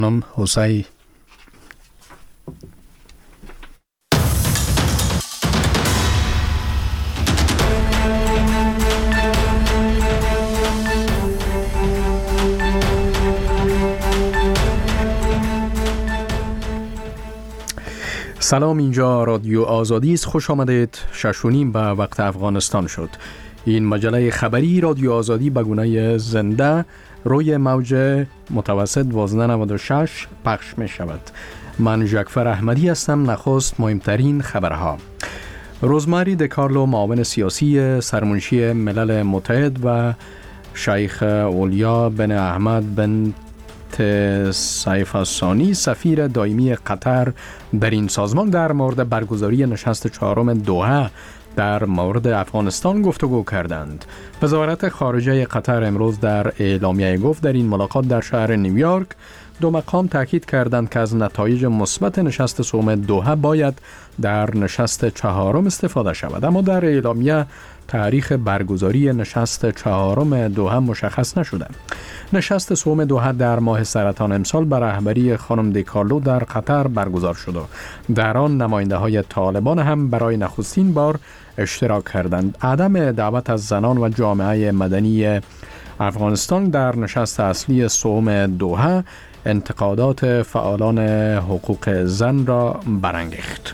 خانم حسین. سلام، اینجا رادیو آزادی است. خوش آمدید. 6:30 به وقت افغانستان شد. این مجله خبری رادیو آزادی به گونه زنده روی موج متوسط 1296 پخش می شود. من جعفر احمدی هستم. نخست مهمترین خبرها. روزماری دکارلو، معاون سیاسی سرمنشی ملل متحد، و شیخ اولیا بن احمد بن سیف الثانی، سفیر دائمی قطر در این سازمان، در مورد برگزاری نشست 4 دوحه در مورد افغانستان گفتگو کردند. وزارت خارجه قطر امروز در اعلامیه گفت در این ملاقات در شهر نیویورک دو مقام تاکید کردند که از نتایج مثبت نشست سوم دوحه باید در نشست 4 استفاده شود. اما در اعلامیه تاریخ برگزاری نشست 4 دوحه مشخص نشده. نشست سوم دوحه در ماه سرطان امسال به رهبری خانم دیکارلو در قطر برگزار شد و در آن نماینده های طالبان هم برای نخستین بار اشتراک کردند. عدم دعوت از زنان و جامعه مدنی افغانستان در نشست اصلی سوم دوحه انتقادات فعالان حقوق زن را برانگیخت.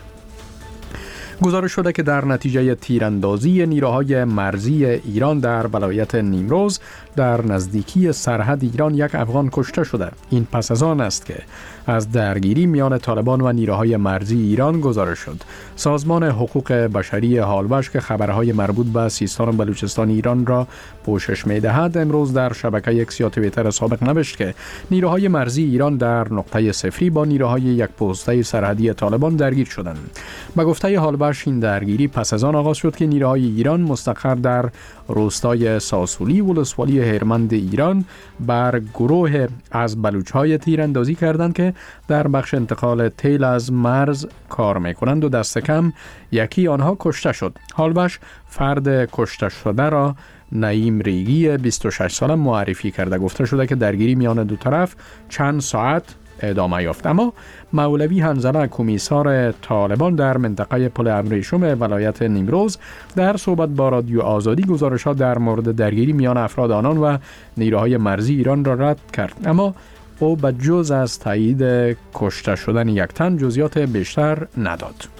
گزارش شده که در نتیجه تیراندازی نیروهای مرزی ایران در ولایت نیمروز در نزدیکی سرحد ایران یک افغان کشته شده. این پس از آن است که از درگیری میان طالبان و نیروهای مرزی ایران گزارش شد. سازمان حقوق بشری هالبش که خبرهای مربوط به سیستان و بلوچستان ایران را پوشش می‌دهد، امروز در شبکه اکس یا توییتر سابق نوشت که نیروهای مرزی ایران در نقطه صفری با نیروهای یک پسته سرحدی طالبان درگیر شدند. به گفته هالبش این درگیری پس از آن آغاز شد که نیروهای ایران مستقر در روستای ساسولی ولسوالی هرمند ایران بر گروه از بلوچ‌های تیراندازی کردند که در بخش انتقال تیل از مرز کار می‌کنند و دست کم یکی آنها کشته شد. هالبش فرد کشته شده را نعیم ریگی 26 ساله معرفی کرده. گفته شده که درگیری میان دو طرف چند ساعت ادامه یافت. اما مولوی حنظله، کمیسار طالبان در منطقه پل ابریشم ولایت نیمروز، در صحبت با رادیو آزادی گزارشات در مورد درگیری میان افراد آنان و نیروهای مرزی ایران را رد کرد. اما او به جز از تایید کشته شدن یک تن جزئیات بیشتر نداد.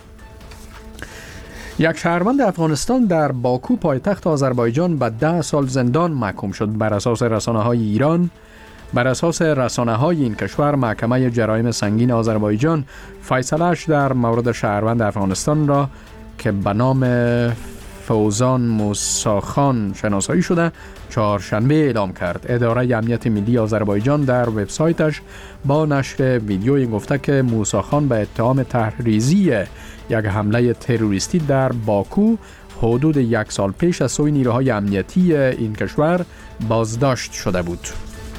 یک شهروند افغانستان در باکو پایتخت آذربایجان به 10 سال زندان محکوم شد. بر اساس رسانه‌های این کشور، محکمه جرایم سنگین آذربایجان فیصله‌اش در مورد شهروند افغانستان را که به نام فوزان موساخان شناسایی شده چهارشنبه اعلام کرد. اداره امنیت ملی آذربایجان در وبسایتش با نشر ویدیویی گفته که موساخان به اتهام تحریزی یک حمله تروریستی در باکو حدود 1 سال پیش از سوی نیروهای امنیتی این کشور بازداشت شده بود.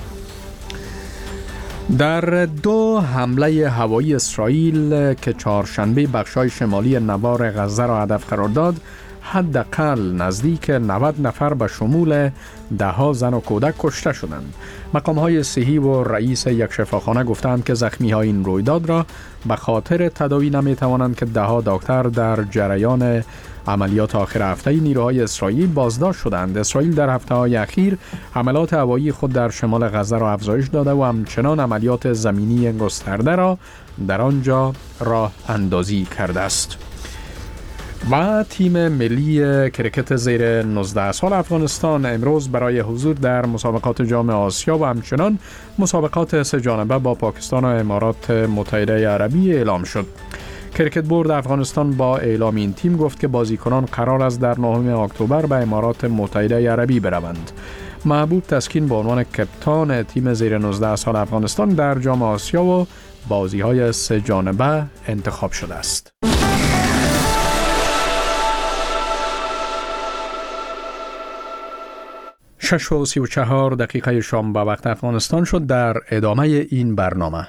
در 2 حمله هوایی اسرائیل که چهارشنبه بخش‌های شمالی نوار غزه را هدف قرار داد، حداقل نزدیک 90 نفر به شمول 10 زن و کودک کشته شدند. مقام‌های صحی و رئیس یک شفاخانه گفتند که زخمی‌های این رویداد را به خاطر تداوی نمی‌توانند که 10 دکتر در جریان عملیات آخر هفته نیروهای اسرائیل بازداشت شدند. اسرائیل در هفته‌های اخیر حملات هوایی خود در شمال غزه را افزایش داده و همچنان عملیات زمینی گسترده را در آنجا راه اندازی کرده است. و تیم ملی کرکت زیر 19 سال افغانستان امروز برای حضور در مسابقات جام آسیا و همچنان مسابقات 3 جانبه با پاکستان و امارات متحده عربی اعلام شد. کرکت بورد افغانستان با اعلام این تیم گفت که بازیکنان قرار است در 9 اکتبر به امارات متحده عربی بروند. محبوب تسکین به عنوان کپتان تیم زیر 19 سال افغانستان در جام آسیا و بازی‌های 3 جانبه انتخاب شده است. 6:34 شام به وقت افغانستان شد. در ادامه این برنامه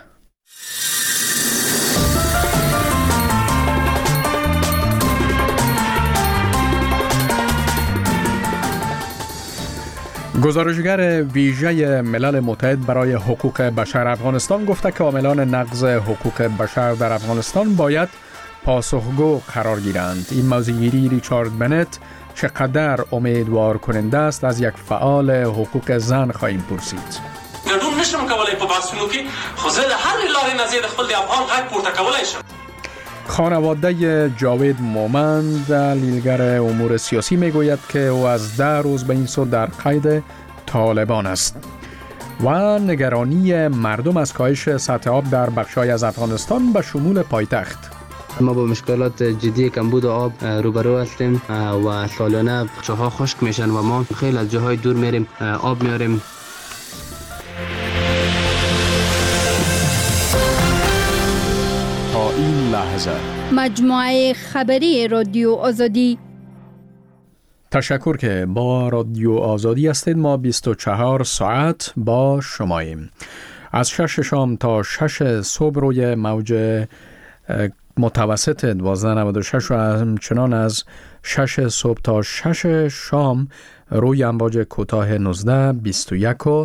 گزارشگر ویژه ملل متحد برای حقوق بشر افغانستان گفته که عاملان نقض حقوق بشر در افغانستان باید پاسخگو قرار گیرند. این موضوعگیری ریچارد بنت چقدر امیدوار کننده است از یک فعال حقوق زن خواهیم پرسید. ګډون نشم کولای په بحثونو کې خو زه د هر لارې نه زیات خپل د افغان غږ پورته کولای شم. خانواده جاوید مومند دلیلگر امور سیاسی میگوید که او از 10 روز به این سو در قید طالبان است و نگرانی مردم از کاهش سطح آب در بخش‌های از افغانستان به شمول پایتخت. ما با مشکلات جدی کمبود آب روبرو هستیم و سالانه چاها خشک میشن و ما خیلی از جاهای دور میریم آب میاریم. تا این لحظه مجموعه خبری رادیو آزادی. تشکر که با رادیو آزادی هستید. ما 24 ساعت با شماییم. از 6 شام تا 6 صبح روی موج متوسط 1296 و همچنان از 6 صبح تا 6 شام روی امواج کوتاه 19 21 و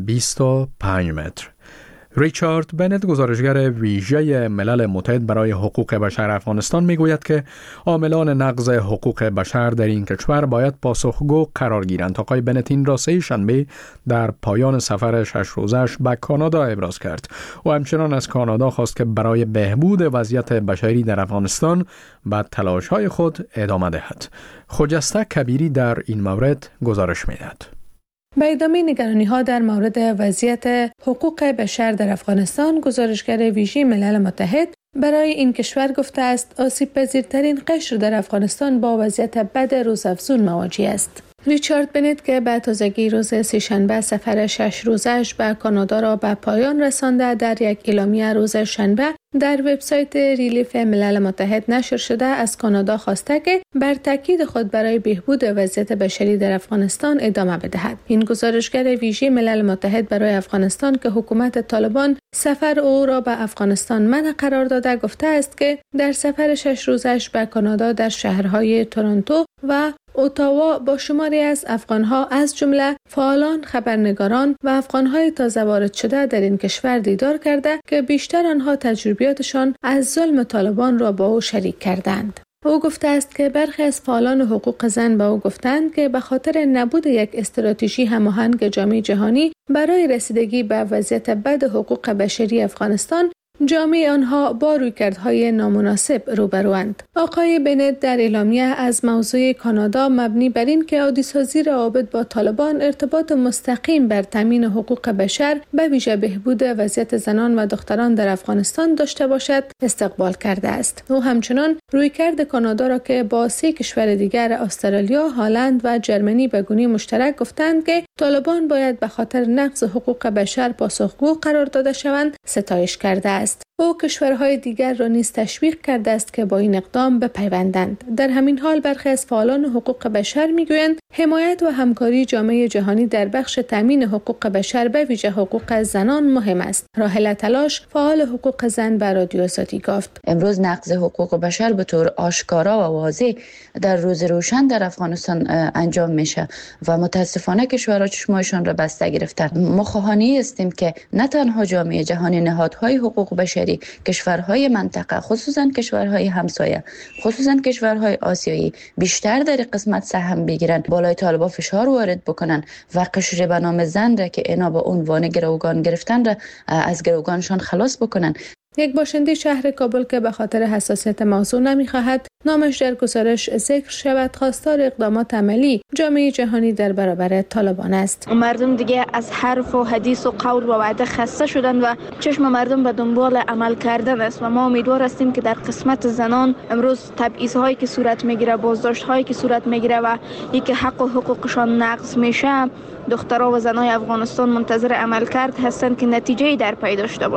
25 متر. ریچارد بنت گزارشگر ویژه ملل متحد برای حقوق بشر افغانستان میگوید که عاملان نقض حقوق بشر در این کشور باید پاسخگو قرار گیرند. آقای بنت این را سه شنبه در پایان سفر 6 روزش به کانادا ابراز کرد و همچنان از کانادا خواست که برای بهبود وضعیت بشری در افغانستان به تلاش‌های خود ادامه دهد. خجسته کبیری در این مورد گزارش می‌دهد. به ادامه نگرانی‌ها در مورد وضعیت حقوق بشر در افغانستان، گزارشگر ویژه ملل متحد برای این کشور گفته است آسیب پذیرترین قشر در افغانستان با وضعیت بد روزافزون مواجه است. ریچارد بنت که به تازگی روز سه‌شنبه سفر 6 روزش به کانادا را به پایان رسانده، در یک اعلامیه روز شنبه در وبسایت ریلیف ملل متحد نشر شده از کانادا خواسته که بر تاکید خود برای بهبود وضعیت بشری در افغانستان ادامه بدهد. این گزارشگر ویژه ملل متحد برای افغانستان که حکومت طالبان سفر او را به افغانستان منع قرار داده گفته است که در سفر 6 روزش به کانادا در شهرهای تورنتو و اتاوا با شماری از افغانها از جمله فعالان، خبرنگاران و افغانهای تازه وارد شده در این کشور دیدار کرده که بیشتر آنها تجربیاتشان از ظلم طالبان را با او شریک کردند. او گفته است که برخی از فعالان حقوق زن به او گفتند که به خاطر نبود یک استراتژی هماهنگ جامعه جهانی برای رسیدگی به وضعیت بد حقوق بشری افغانستان، جامعه آنها با رویکردهای نامناسب روبروند. آقای بنت در اعلامیه از موضوع کانادا مبنی بر این که عادی‌سازی روابط با طالبان ارتباط مستقیم بر تامین حقوق بشر به ویژه بهبود وضعیت زنان و دختران در افغانستان داشته باشد استقبال کرده است. او همچنان رویکرد کانادا را که با 3 کشور دیگر استرالیا، هلند و جرمنی به گونه مشترک گفتند که طالبان باید به خاطر نقض حقوق بشر پاسخگو قرار داده شوند ستایش کرده است. او کشورهای دیگر را نیز تشویق کرده است که با این اقدام بپیوندند. در همین حال برخی از فعالان حقوق بشر میگویند حمایت و همکاری جامعه جهانی در بخش تامین حقوق بشر به ویژه حقوق زنان مهم است. راحله تلاش، فعال حقوق زن، به رادیو آزادی گفت امروز نقض حقوق بشر به طور آشکارا و واضح در روز روشن در افغانستان انجام میشه و متاسفانه کشورها چشمایشان را بسته گرفتند. ما خواهانی هستیم که نه تنها جامعه جهانی، نهادهای حقوق بشری، کشورهای منطقه، خصوصا کشورهای همسایه، خصوصا کشورهای آسیایی بیشتر در قسمت سهم بگیرن، بالای طالبان فشار وارد بکنن و قشر به نام زن را که اینا به عنوان گروگان گرفتن را از گروگانشان خلاص بکنن. یک باشنده شهر کابل که به خاطر حساسیت موضوع نمی‌خواهد نامش در گزارش ذکر شود، خواستار اقدامات عملی جامعه جهانی در برابر طالبان است. مردم دیگه از حرف و حدیث و قول و وعده خسته شدن و چشم مردم به دنبال عمل کردن است و ما امیدوار هستیم که در قسمت زنان امروز تبعیض‌هایی که صورت میگیره، بازداشت‌هایی که صورت میگیره و اینکه حق و حقوقشان نقض میشه، دخترها و زنای افغانستان منتظر عملکرد هستند که نتیجه‌ای در پی داشته باشه.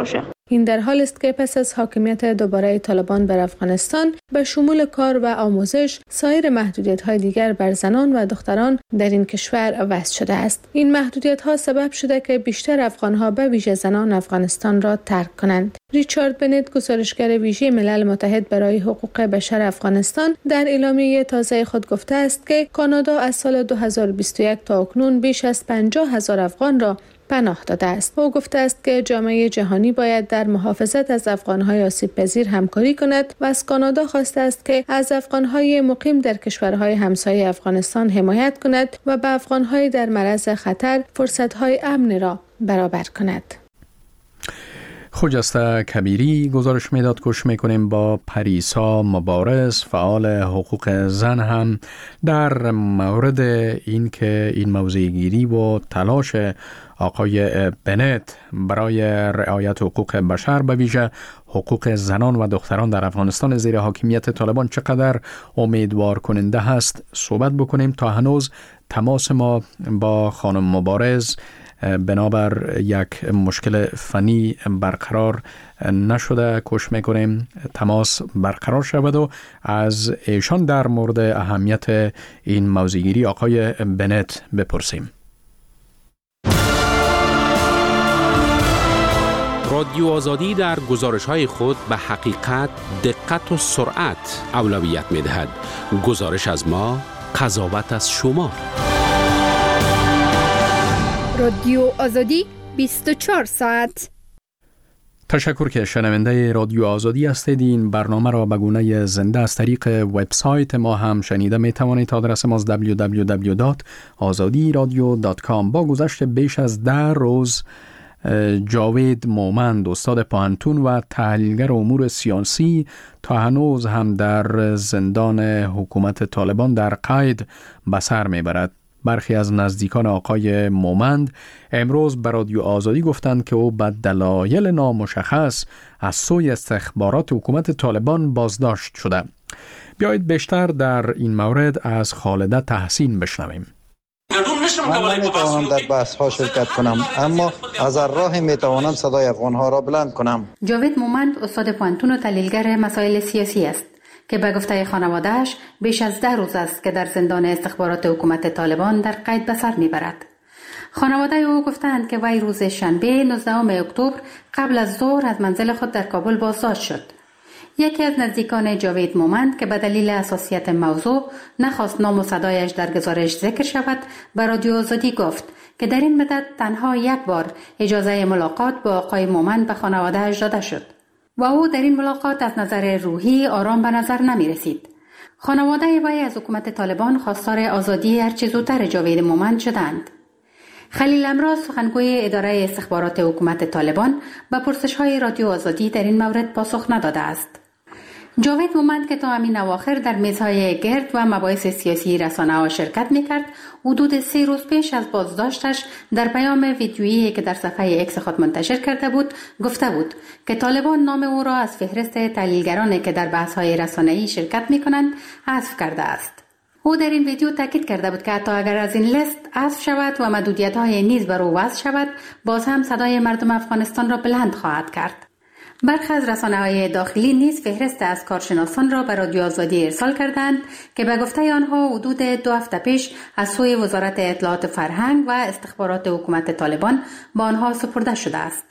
این در حال است که پس از حاکمیت دوباره طالبان بر افغانستان به شمول کار و آموزش، سایر محدودیت‌های دیگر بر زنان و دختران در این کشور وضع شده است. این محدودیت‌ها سبب شده که بیشتر افغان‌ها به ویژه زنان افغانستان را ترک کنند. ریچارد بنت، گزارشگر ویژه ملل متحد برای حقوق بشر افغانستان، در اعلامیه تازه خود گفته است که کانادا از سال 2021 تا اکنون بیش از 50,000 افغان را پناه داده است. او گفته است که جامعه جهانی باید در محافظت از افغان‌های آسیب‌پذیر همکاری کند و از کانادا خواسته است که از افغان‌های مقیم در کشورهای همسایه افغانستان حمایت کند و به افغان‌های در معرض خطر فرصت‌های امن را برابر کند. خجسته کبیری گزارش میداد که میکنیم با پریسا مبارز، فعال حقوق زن، هم در مورد این که این موضوع گیری و تلاش آقای بنت برای رعایت حقوق بشر به ویژه حقوق زنان و دختران در افغانستان زیر حاکمیت طالبان چقدر امیدوار کننده هست صحبت بکنیم. تا هنوز تماس ما با خانم مبارز بنابر یک مشکل فنی برقرار نشده. کوشش میکنیم تماس برقرار شود و از ایشان در مورد اهمیت این موضوعگیری آقای بنت بپرسیم. رادیو آزادی در گزارش‌های خود به حقیقت، دقت و سرعت اولویت می‌دهد. گزارش از ما، قضاوت از شما. رادیو آزادی 24 ساعت. تشکر که شنونده رادیو آزادی هستید. این برنامه را به گونه زنده از طریق وبسایت ما هم شنیده می توانید. آدرس ما www.azadiradio.com. با گذشت بیش از 10 روز جاوید مومند، استاد پوهنتون و تحلیلگر امور سیاسی، تا هنوز هم در زندان حکومت طالبان در قید به سر میبرد. برخی از نزدیکان آقای مومند امروز به رادیو آزادی گفتند که او به دلایل نامشخص از سوی استخبارات حکومت طالبان بازداشت شده. بیایید بیشتر در این مورد از خالده تحسین بشنویم. من نمیتوانم در بحث ها شرکت کنم، اما از راه میتوانم صدای افغان ها را بلند کنم. جاوید مومند استاد پوهنتون و تحلیلگر مسائل سیاسی است که به گفته خانواده‌اش بیش از 10 روز است که در زندان استخبارات حکومت طالبان در قید به سر میبرد. خانواده او گفتند که وی روز شنبه 19 اکتبر قبل از ظهر از منزل خود در کابل بازداشت شد. یکی از نزدیکان جاوید مومند که به دلیل حساسیت موضوع نخواست نام و صدایش در گزارش ذکر شود، به رادیو آزادی گفت که در این مدت تنها یک بار اجازه ملاقات با آقای مومند به خانواده‌اش داده شد و او در این ملاقات از نظر روحی آرام به نظر نمی رسید. خانواده وی از حکومت طالبان خواستار آزادی هرچه زودتر جاوید مومند شدند. خلیل امراض، سخنگوی اداره استخبارات حکومت طالبان، به پرسش‌های رادیو آزادی در این مورد پاسخ نداده است. جاوید مومند که تا همین اواخر در میزهای گرد و مباحث سیاسی رسانه‌ها شرکت می‌کرد، حدود 3 روز پیش از بازداشتش در پیام ویدیویی که در صفحه ایکس خود منتشر کرده بود، گفته بود که طالبان نام او را از فهرست تحلیلگرانی که در بحث‌های رسانه‌ای شرکت می‌کنند حذف کرده است. او در این ویدیو تاکید کرده بود که حتی اگر از این لیست حذف شود و محدودیت‌های نیز بر او وضع شود، باز هم صدای مردم افغانستان را بلند خواهد کرد. برخی از رسانه‌های داخلی نیز فهرست از کارشناسان را به رادیو آزادی ارسال کردند که به گفته آنها حدود 2 هفته پیش از سوی وزارت اطلاعات فرهنگ و استخبارات حکومت طالبان به آنها سپرده شده است.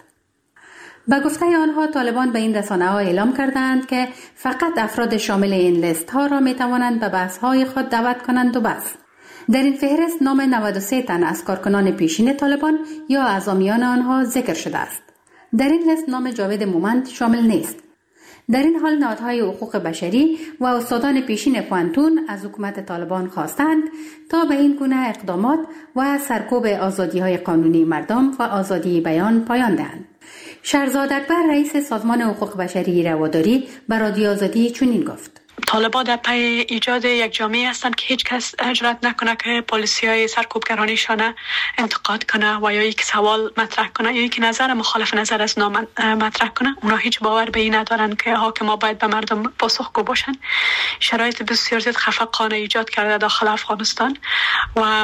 به گفته آنها طالبان به این رسانه‌ها اعلام کردند که فقط افراد شامل این لیست ها را می توانند به بحث‌های خود دعوت کنند و بس. در این فهرست نام 93 تن از کارکنان پیشین طالبان یا اعضامیان آنها ذکر شده است. در این لیست نام جاوید مومند شامل نیست. در این حال نهادهای حقوق بشری و استادان پیشین پوهنتون از حکومت طالبان خواستند تا به این گونه اقدامات و سرکوب آزادی‌های قانونی مردم و آزادی بیان پایان دهند. شهرزاد اکبر، رئیس سازمان حقوق بشری رواداری، به رادیو آزادی چنین گفت: طالبان در پی ایجاد یک جامعه هستند که هیچ کس جرئت نکنه که پالیسی‌های سرکوبگرانیشان انتقاد کنه و یا یک سوال مطرح کنه یا یک نظر مخالف نظر از نام مطرح کنه. اونا هیچ باور به این ندارن که حاکما باید به مردم پاسخگو باشن. شرایط بسیار زیاد خفقانه ایجاد کرده داخل افغانستان و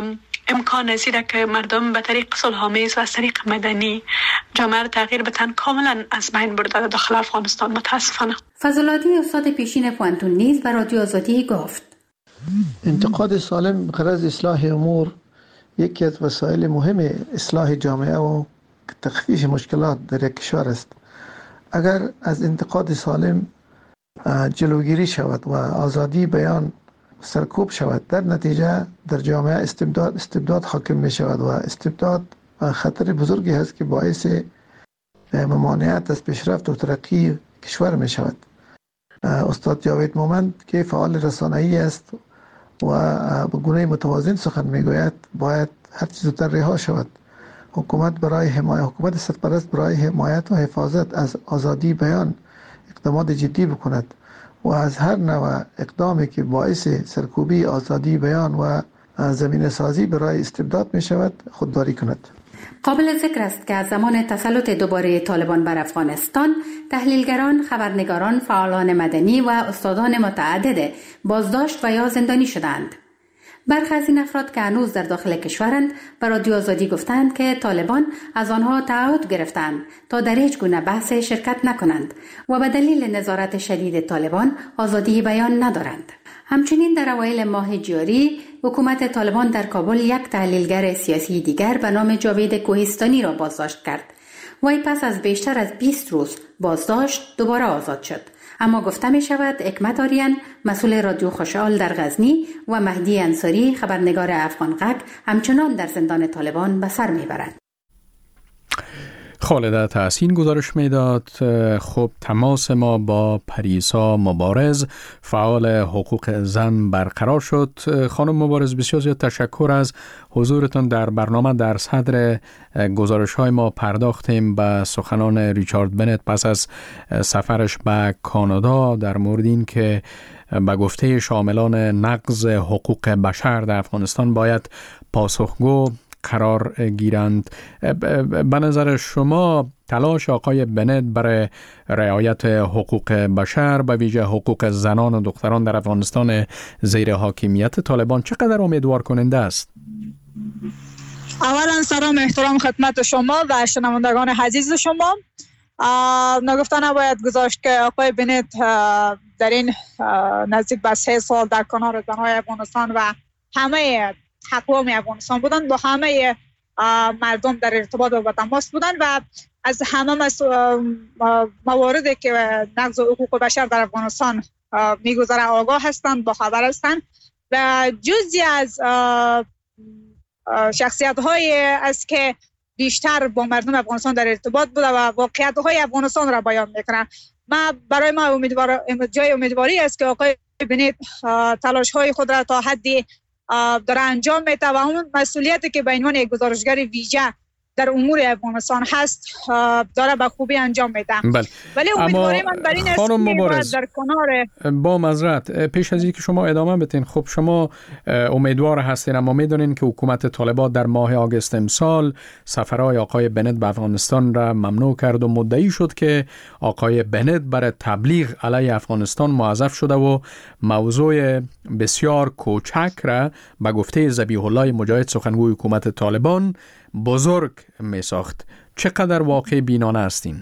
امکان نزیده که مردم به طریق صلح‌آمیز و از طریق مدنی جامعه را تغییر بدن کاملا از بین برده داخل افغانستان. متاسفانه. فضل‌الدین استاد پیشین پوانتون نیز به رادیو آزادی گفت انتقاد سالم غرض اصلاح امور یکی از وسایل مهم اصلاح جامعه و تخفیف مشکلات در یک کشور است. اگر از انتقاد سالم جلوگیری شود و آزادی بیان سرکوب شود، در نتیجه در جامعه استبداد حاکم می شود و استبداد خطر بزرگی است که باعث ممانعت از پیشرفت و ترقی کشور می شود. استاد جاوید مومند که فعال رسانه‌ای است و به گونه متوازن سخن می گوید باید هر چیز زودتر رها شود. حکومت سرپرست برای حمایت و حفاظت از آزادی بیان اقدامات جدی بکند و از هر نوع اقدامی که باعث سرکوبی آزادی بیان و زمینه سازی برای استبداد می شود خودداری کند. قابل ذکر است که از زمان تسلط دوباره طالبان بر افغانستان، تحلیلگران، خبرنگاران، فعالان مدنی و استادان متعدد بازداشت و یا زندانی شدند. برخی از این افراد که هنوز در داخل کشورند به رادیو آزادی گفتند که طالبان از آنها تعهد گرفتند تا در هیچ گونه بحث شرکت نکنند و به دلیل نظارت شدید طالبان آزادی بیان ندارند. همچنین در اوایل ماه جاری حکومت طالبان در کابل یک تحلیلگر سیاسی دیگر به نام جاوید کوهستانی را بازداشت کرد. وی پس از بیشتر از 20 روز بازداشت دوباره آزاد شد. اما گفته می شود حکمت آریان مسئول رادیو خوشحال در غزنی و مهدی انصاری خبرنگار افغان غک همچنان در زندان طالبان به سر می برند. خالده تحسین گزارش میداد. خب تماس ما با پریسا مبارز فعال حقوق زن برقرار شد. خانم مبارز بسیار زیاد تشکر از حضورتان در برنامه. در صدر گزارش های ما پرداختیم به سخنان ریچارد بنت پس از سفرش به کانادا در مورد این که به گفته شاملان نقض حقوق بشر در افغانستان باید پاسخگو قرار گیرند. به نظر شما تلاش آقای بنت برای رعایت حقوق بشر به ویژه حقوق زنان و دختران در افغانستان زیر حاکمیت طالبان چقدر امیدوار کننده است؟ اولا سلام احترام خدمت شما و شنوندگان عزیز شما. نگفته نباید گذاشت که آقای بنت در این نزدیک به 3 سال در کنار زنهای افغانستان و همه حقوق افغانستان بودن، با همه مردم در ارتباط و تماس بودن و از همه مواردی که نقض حقوق بشر در افغانستان میگذره آگاه هستند، با خبر هستند و جزئی از شخصیت های است که بیشتر با مردم افغانستان در ارتباط بوده و واقعیت های افغانستان را بیان میکنن. برای ما جای امیدواری است که آقای بنت تلاش های خود را تا حدی داره انجام میده و اون مسئولیتی که به عنوان یک گزارشگر ویژه در امور افغانستان هست داره به خوبی انجام میده. ولی امیدواری من بر این است که در کنار با معذرت پیش از اینکه شما ادامه بدین، خب شما امیدوار هستین اما میدونین که حکومت طالبان در ماه آگوست امسال سفرهای آقای بنت به افغانستان را ممنوع کرد و مدعی شد که آقای بنت برای تبلیغ علیه افغانستان موظف شده و موضوع بسیار کوچک را به گفته ذبیح الله مجاهد سخنگوی حکومت طالبان بزرگ می ساخت. چقدر واقع بینانه هستین؟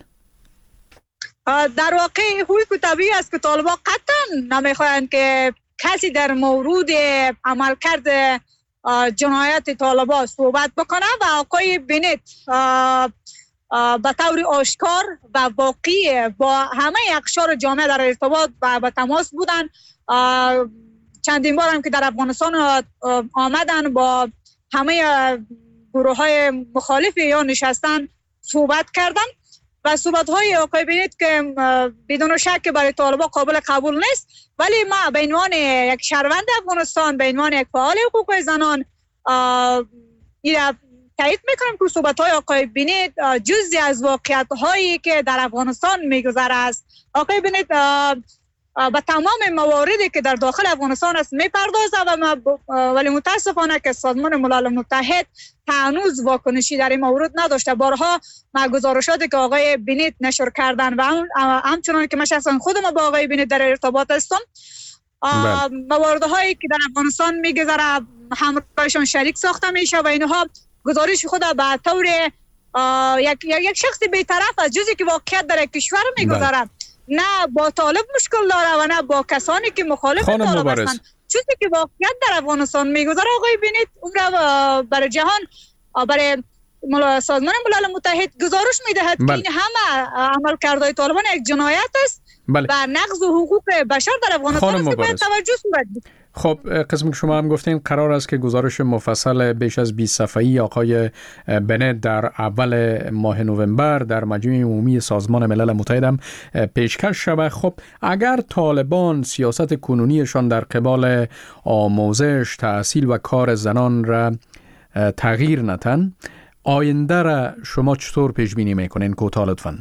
در واقع حقوق طبیعی است که طالبان قطعا نمیخواهند که کسی در مورد عملکرد جنایت طالبان صحبت بکنه و آقای بنت به طور آشکار و واقعی با همه اقشار جامعه در ارتباط و به تماس بودن. چندین بار هم که در افغانستان آمدن با همه گروه های مخالف یا نشستن صحبت کردن و صحبت های آقای بنت که بدون شک برای طالبان قابل قبول نیست، ولی ما به عنوان یک شهروند افغانستان، به عنوان یک فعال حقوق زنان این تایید میکنم که صحبت های آقای بنت جزئی از واقعیت هایی که در افغانستان میگذره است. آقای بنت به تمام مواردی که در داخل افغانستان است میپردازه ولی متاسفانه که سازمان ملل متحد هنوز واکنشی در این مورد نداشته. بارها ما گزارشاتی که آقای بنت نشر کردن و همچنان که من شخصا خودم با آقای بنت در ارتباط هستم، مواردهایی که در افغانستان میگذره همراهشان شریک ساخته میشه و اینها گزارش خود به طور یک شخص بی‌طرف از جزی که واقعیت در کشور میگذاره، نه با طالب مشکل داره و نه با کسانی که مخالف طالب هستند. چیزی که واقعیت در افغانستان میگذاره آقای بینید اون را برای جهان، برای سازمان ملل متحد گزارش میدهد که این همه عملکردهای طالبان یک جنایت است و نقض حقوق بشر در افغانستان است که باید توجه صورت بگیرد. خب قسمی که شما هم گفتین قرار است که گزارش مفصل بیش از 20 صفحه‌ای آقای بنت در اول ماه نوامبر در مجمع عمومی سازمان ملل متحد هم پیشکش شود. خب اگر طالبان سیاست کنونیشان در قبال آموزش، تحصیل و کار زنان را تغییر ندن، آینده را شما چطور پیش بینی میکنین؟ کوتاه لطفاً.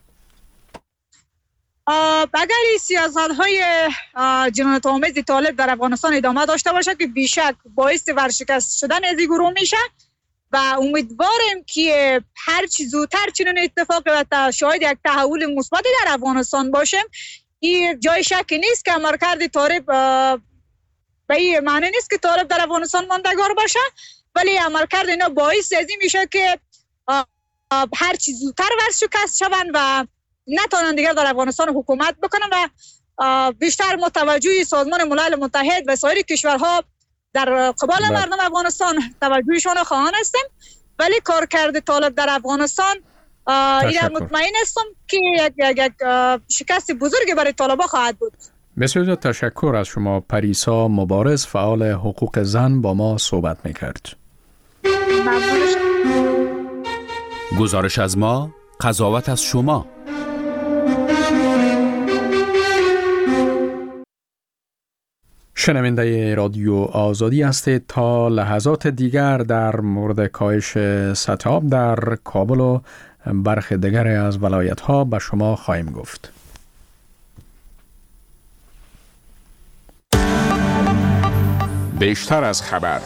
اگر این سیاست‌های جنایت آمیز طالب در افغانستان ادامه داشته باشه که بیشک باعث ورشکست شدن از این گروه میشه و امیدواریم که هر چی زودتر چنین اتفاق و شاید یک تحول مثبت در افغانستان باشیم. این جای شکی نیست که عملکرد طالب به این معنی نیست که طالب در افغانستان ماندگار باشه، ولی عملکرد اینا باعث از این میشه که هر چی زودتر ورشکست شوند و نتوانند دیگر در افغانستان حکومت بکنن و بیشتر متوجه سازمان ملل متحد و سایر کشورها در قبال مردم افغانستان توجهشان خواهان هستیم. ولی کارکرد طالب در افغانستان اینا مطمئن هستم که یک شکست بزرگی برای طالبا خواهد بود. بسیار تشکر از شما. پریسا مبارز، فعال حقوق زن، با ما صحبت میکرد. گزارش از ما، قضاوت از شما. شنونده رادیو آزادی هستید. تا لحظات دیگر در مورد کاهش سطح آب در کابل و برخی دیگر از ولایت‌ها به شما خواهیم گفت. بیشتر از خبر.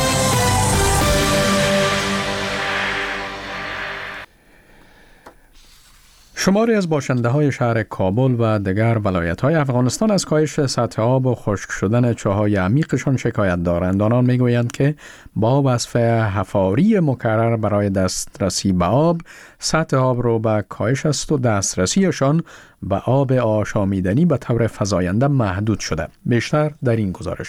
شماری از باشنده‌های شهر کابل و دیگر ولایت‌های افغانستان از کاهش سطح آب و خشک شدن چاه‌های عمیقشان شکایت دارند. آنان می‌گویند که با وصف حفاری مکرر برای دسترسی به آب، سطح آب رو به کاهش است و دسترسیشان به آب آشامیدنی به طور فزاینده محدود شده. بیشتر در این گزارش.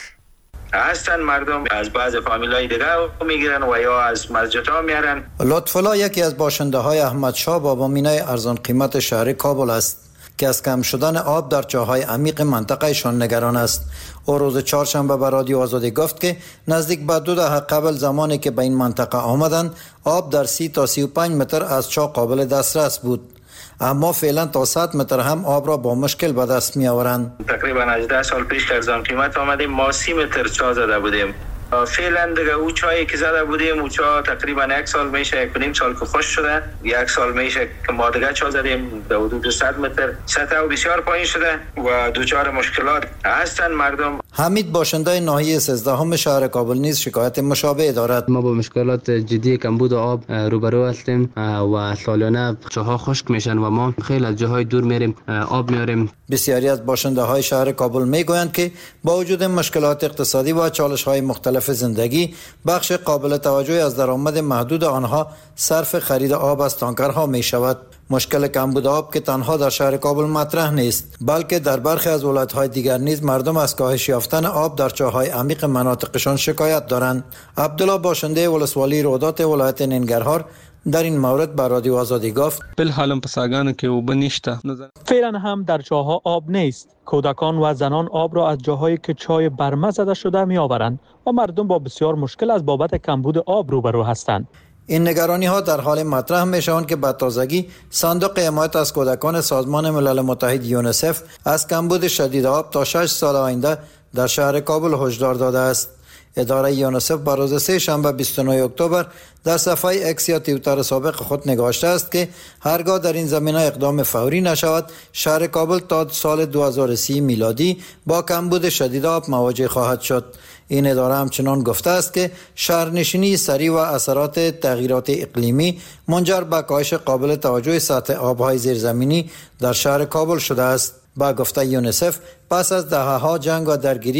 هستن مردم از بعض فامیلای دیگه میگیرن و یا از مسجد ها میارن. لطفالله یکی از باشنده های احمد شاه بابا مینای ارزان قیمت شهر کابل است که از کم شدن آب در چاهای عمیق منطقه شان نگران است. او روز چهارشنبه به رادیو آزادی گفت که نزدیک به 2 دهه قبل زمانی که به این منطقه آمدند آب در 30 تا 35 متر از چاه قابل دسترس بود، اما فعلا تا 100 متر هم آب را با مشکل به دست می آورند. تقریبا 18 سال پیش ارزان قیمت آمدیم، ما 30 متر چاه زده بودیم. فعلا دیگه او چایی که زده بودیم او چاه تقریبا 1 سال میشه، 1.5 سال که خوش شده، 1 سال میشه که ما دیگه چاه زدیم در حدود 100 متر. سطح او بسیار پایین شده و دوچار مشکلات هستن مردم. حمید باشنده ناحیه 13 شهر کابل نیز شکایت مشابه دارد. ما با مشکلات جدی کمبود آب روبرو هستیم و سالانه چاها خشک میشن و ما خیلی از جاهای دور میریم آب میاریم. بسیاری از باشنده های شهر کابل میگویند که با وجود مشکلات اقتصادی و چالش های مختلف زندگی، بخش قابل توجهی از درآمد محدود آنها صرف خرید آب از تانکرها می شود. مشکل کمبود آب که تنها در شهر کابل مطرح نیست، بلکه در برخی از ولایت‌های دیگر نیز مردم از کاهش یافتن آب در چاه‌های عمیق مناطقشان شکایت دارند. عبدالله باشنده ولسوالی رودات ولایت ننگرهار در این مورد به رادیو آزادی گفت: بالحال پساگان که او نشته، فعلا هم در چاه‌ها آب نیست. کودکان و زنان آب را از جاهایی که چای برمه زده شده می آورند و مردم با بسیار مشکل از بابت کمبود آب روبرو هستند. این نگرانی ها در حال مطرح می شوند که به تازگی صندوق حمایت از کودکان سازمان ملل متحد یونیسف از کمبود شدید آب تا 6 سال آینده در شهر کابل هشدار داده است. اداره یونیسف بر روز 3 شنبه 29 اکتبر در صفحه اکس یا توییتر سابق خود نگاشته است که هرگاه در این زمینه اقدام فوری نشود، شهر کابل تا سال 2030 میلادی با کمبود شدید آب مواجه خواهد شد. این اداره همچنان گفته است که شهرنشینی سریع و اثرات تغییرات اقلیمی منجر به کاهش قابل توجه سطح آبهای زیرزمینی در شهر کابل شده است. با گفته یونیسف، پس از دهه‌ها جنگ و درگیری،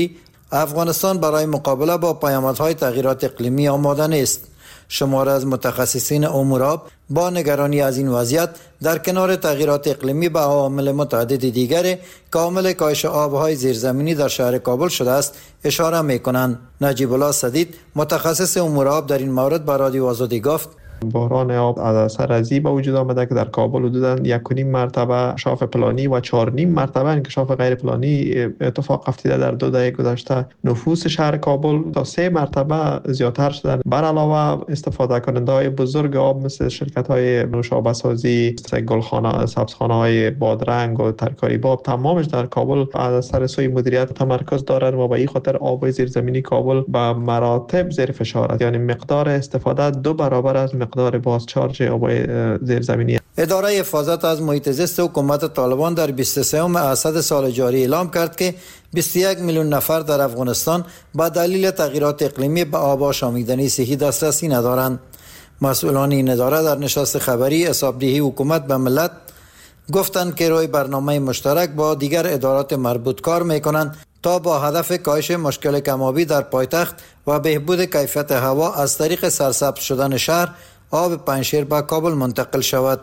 افغانستان برای مقابله با پیامدهای تغییرات اقلیمی آماده نیست. شماره از متخصصین امور آب با نگرانی از این وضعیت در کنار تغییرات اقلیمی به عوامل متعدد دیگر که عامل کاهش آبهای زیرزمینی در شهر کابل شده است اشاره می‌کنند. نجیب الله صدید متخصص امور آب در این مورد به رادیو آزادی گفت: باران آب از اثر از این به وجود آمده که در کابل حدوداً 1.5 مرتبه انکشاف پلانی و 4.5 مرتبه انکشاف غیر پلانی اتفاق افتاده. در 2 دهه گذشته نفوس شهر کابل تا 3 مرتبه زیادتر شده. بر علاوه استفاده کننده های بزرگ آب مثل شرکت های نوشابه سازی، گلخانه، سبزخانه های بادرنگ و ترکاری باب تمامش در کابل از اثر سوء مدیریت تمرکز دارد و به این خاطر آب زیرزمینی کابل به مراتب زیر فشار است. یعنی مقدار استفاده 2 برابر از مقدار بازچارج آب زیرزمینی. اداره حفاظت از محیط زیست حکومت طالبان در 23 اسد سال جاری اعلام کرد که 21 میلیون نفر در افغانستان به دلیل تغییرات اقلیمی به آب آشامیدنی صحی دسترسی ندارند. مسئولان این اداره در نشست خبری حسابدهی حکومت به ملت گفتند که روی برنامه مشترک با دیگر ادارات مربوط کار میکنند تا با هدف کاهش مشکل کم‌آبی در پایتخت و بهبود کیفیت هوا از طریق سرسبز شدن شهر آب پنجشیر به کابل منتقل شود.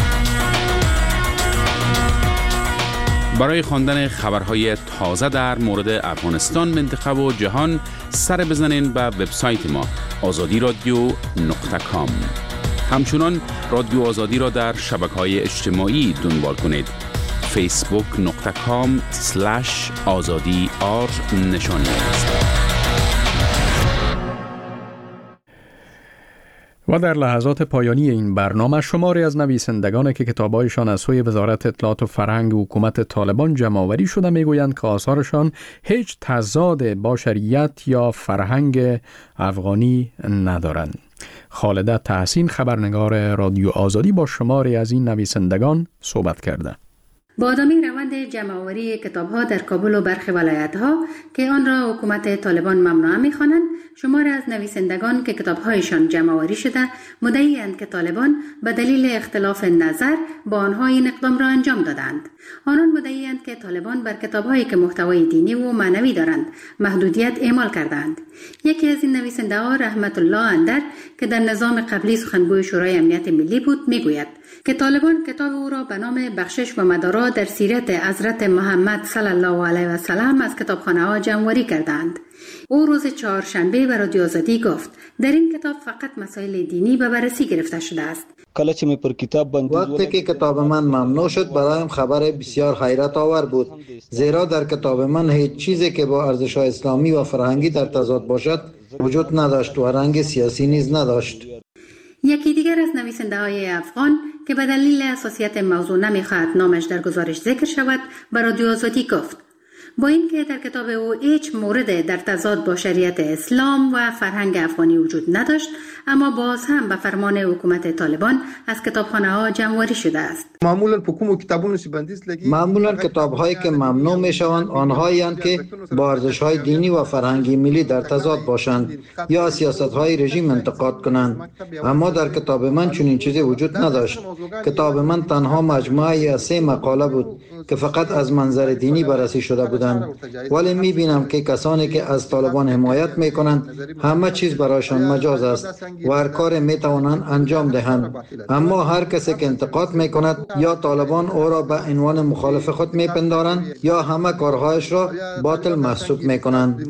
برای خواندن خبرهای تازه در مورد افغانستان، منطقه و جهان سر بزنین به وبسایت ما azadi.radio.com. همچنان رادیو آزادی را در شبکه‌های اجتماعی دنبال کنید. facebook.com/azadi_r نشانی است. و در لحظات پایانی این برنامه شماری از نویسندگان که کتابایشان از سوی وزارت اطلاعات و فرهنگ حکومت طالبان جمع‌آوری شده میگویند که آثارشان هیچ تضاد با شریعت یا فرهنگ افغانی ندارند. خالده تحسین، خبرنگار رادیو آزادی، با شماری از این نویسندگان صحبت کرده. با ادامه روند جمع‌آوری کتاب‌ها در کابل و برخی ولایت‌ها که آن را حکومت طالبان ممنوعه می‌خوانند، شماری از نویسندگان که کتاب‌هایشان جمع‌آوری شده مدعی‌اند که طالبان به دلیل اختلاف نظر با آنها این اقدام را انجام دادند. آنان مدعی‌اند که طالبان بر کتاب‌هایی که محتوای دینی و معنوی دارند محدودیت اعمال کردند. یکی از این نویسنده‌ها رحمت الله اندر که در نظام قبلی سخنگوی شورای امنیت ملی بود میگوید که طالبان کتاب او را به نام بخشش و مدارا در سیرت حضرت محمد صلی الله علیه و سلم از کتابخانه‌ها جمع‌آوری کردند. او روز چهارشنبه به رادیو آزادی گفت در این کتاب فقط مسائل دینی به بررسی گرفته شده است. وقتی که کتاب من ممنوع شد برایم خبر بسیار حیرت آور بود، زیرا در کتاب من هیچ چیزی که با ارزش‌های اسلامی و فرهنگی در تضاد باشد وجود نداشت و رنگ سیاسی نیز نداشت. یکی دیگر از نویسنده‌های افغان که به دلیل حساسیت موضوع نمی‌خواهد نامش در گزارش ذکر شود به رادیو آزادی گفت با اینکه در کتاب او هیچ مورد در تضاد با شریعت اسلام و فرهنگ افغانی وجود نداشت، اما باز هم به فرمان حکومت طالبان از کتابخانه‌ها جمع‌آوری شده است. معمولا کتاب‌هایی که ممنوع می‌شوند آنهایی اند که با ارزش‌های دینی و فرهنگی ملی در تضاد باشند یا سیاست‌های رژیم انتقاد کنند، اما در کتاب من چنین چیزی وجود نداشت. کتاب من تنها مجموعه‌ای از 3 مقاله بود که فقط از منظر دینی بررسی شده بودند، ولی می‌بینم که کسانی که از طالبان حمایت می‌کنند همه چیز برایشان مجاز است و هر کار می‌توانند انجام دهند، اما هر کسی که انتقاد می‌کند یا طالبان او را به عنوان مخالف خود می‌پندارند یا همه کارهایش را باطل محسوب می‌کنند.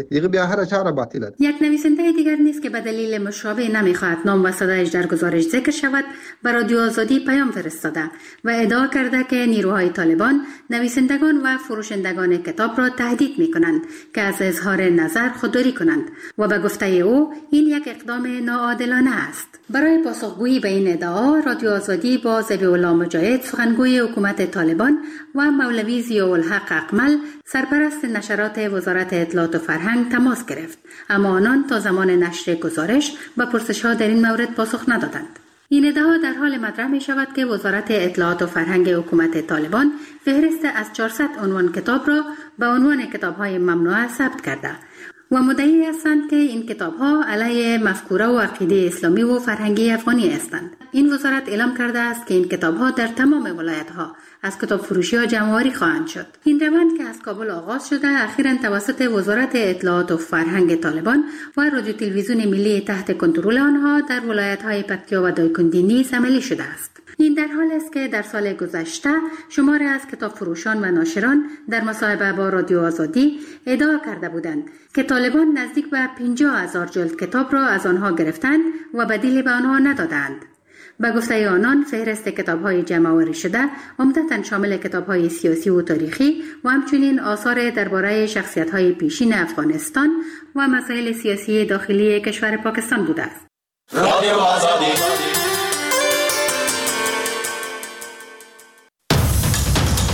یک نویسنده دیگر نیست که به دلیل مشابه نمی‌خواهد نام و صدایش در گزارش ذکر شود به رادیو آزادی پیام فرستاده و ادعا کرده که نیروهای طالبان نویسندگان و فروشندگان کتاب را تهدید می‌کنند که از اظهار نظر خودداری کنند و به گفته او این یک اقدام ناعادلانه است. برای پاسخگویی به این ادعا رادیو آزادی با ذبیح الله مجاهد سخنگوی حکومت طالبان و مولوی ضیاءالحق اکمل سرپرست نشرات وزارت اطلاعات و فرهنگ تماس گرفت، اما آنان تا زمان نشر گزارش به پرسش‌ها در این مورد پاسخ ندادند. این ادعا در حال مطرح می شود که وزارت اطلاعات و فرهنگ حکومت طالبان فهرست از 400 عنوان کتاب را به عنوان کتاب‌های ممنوعه ثبت کرده. و مدعی هستند که این کتاب‌ها علیه مفکوره و عقیده اسلامی و فرهنگی افغانی هستند. این وزارت اعلام کرده است که این کتاب‌ها در تمام ولایت‌ها از کتاب فروشی ها جمع‌آوری خواهند شد. این روند که از کابل آغاز شده، اخیراً توسط وزارت اطلاعات و فرهنگ طالبان و رادیو تلویزیون ملی تحت کنترل آنها در ولایت‌های پکتیا و دایکنډي نیز عملی شده است. این در حال است که در سال گذشته شماری از کتاب فروشان و ناشران در مصاحبه با رادیو آزادی ادعا کرده بودند که طالبان نزدیک به 50,000 جلد کتاب را از آنها گرفتند و بدیلی به آنها ندادند. به گفته آنان، فهرست کتاب‌های جمع‌آوری شده عمدتاً شامل کتاب‌های سیاسی و تاریخی و همچنین آثار درباره شخصیت‌های پیشین افغانستان و مسائل سیاسی داخلی کشور پاکستان بوده است. رادیو آزادی